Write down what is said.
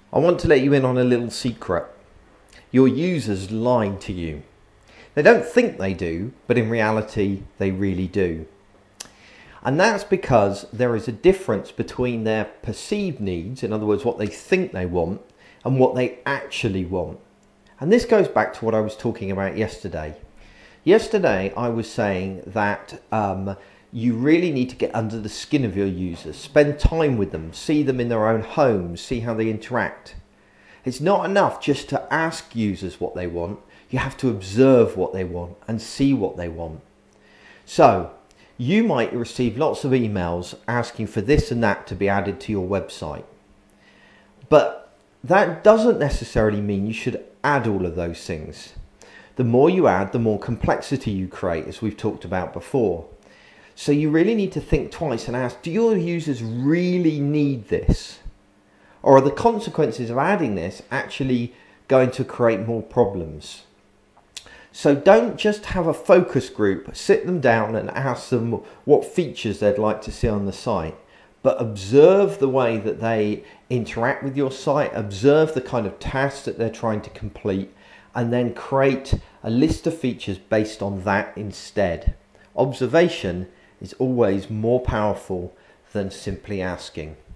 I want to let you in on a little secret. Your users lie to you. They don't think they do, but in reality, they really do. And that's because there is a difference between their perceived needs, in other words, what they think they want, and what they actually want. And this goes back to what I was talking about yesterday. Yesterday, I was saying that you really need to get under the skin of your users, spend time with them, see them in their own homes, see how they interact. It's not enough just to ask users what they want. You have to observe what they want and see what they want. So you might receive lots of emails asking for this and that to be added to your website. But that doesn't necessarily mean you should add all of those things. The more you add, the more complexity you create, as we've talked about before. So you really need to think twice and ask, do your users really need this? Or are the consequences of adding this actually going to create more problems? So don't just have a focus group, sit them down and ask them what features they'd like to see on the site, but observe the way that they interact with your site, observe the kind of tasks that they're trying to complete, and then create a list of features based on that instead. Observation is always more powerful than simply asking.